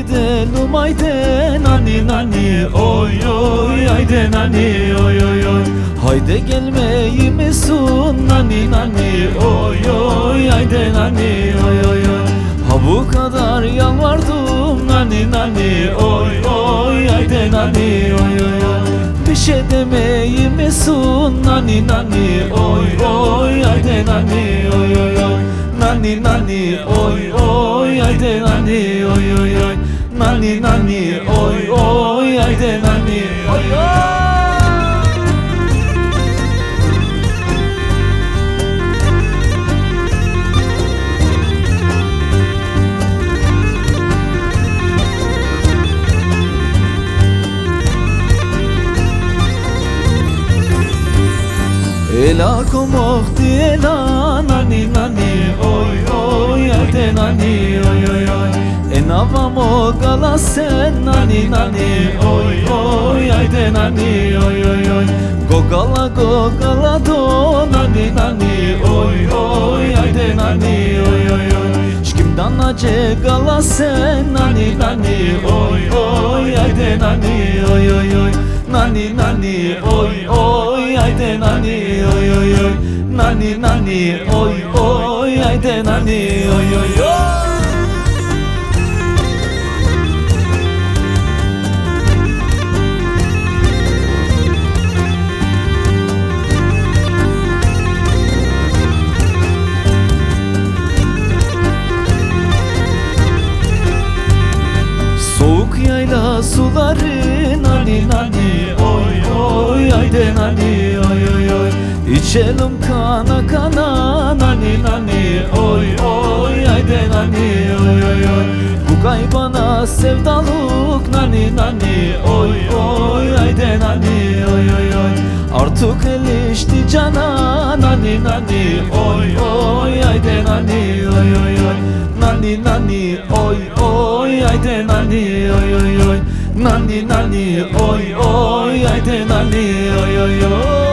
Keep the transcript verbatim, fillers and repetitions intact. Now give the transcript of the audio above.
gidelim haydi nani nani oy oy haydi nani oy oy oy. Haydi gelmeyi misin nani nani oy oy haydi nani oy oy oy. Ha bu kadar yalvardım nani nani oy oy haydi nani oy oy oy. Bir şey demeyi misin nani nani oy oy haydi nani oy oy oy. Nani nani oy oy haydi nani oy oy oy. Nani nani oy oy haydi nani oy oy. Ela komok ela nani nani oy oy haydi nani oy oy oy. Enavamo gala sen nani nani oy oy haydi nani oy oy oy. Gogala gogala do nani nani oy oy haydi nani oy oy oy. Şkimdan acı gala sen nani nani oy oy haydi nani oy oy oy. Nani nani oy oy haydi nani oy oy oy. Nani nani oy oy haydi nani oy oy oy. Soğuk yayla suları nani nani oy oy haydi nani oy oy oy. İçelim kana kana nani nani oy oy haydi nani oy oy oy. Bu kaybana sevdalık nani nani oy oy haydi nani oy oy oy. Artık elişti cana nani nani oy oy haydi nani oy oy oy. Nani nani oy oy haydi nani oy oy oy. Nani nani oy oy haydi nani oy oy oy.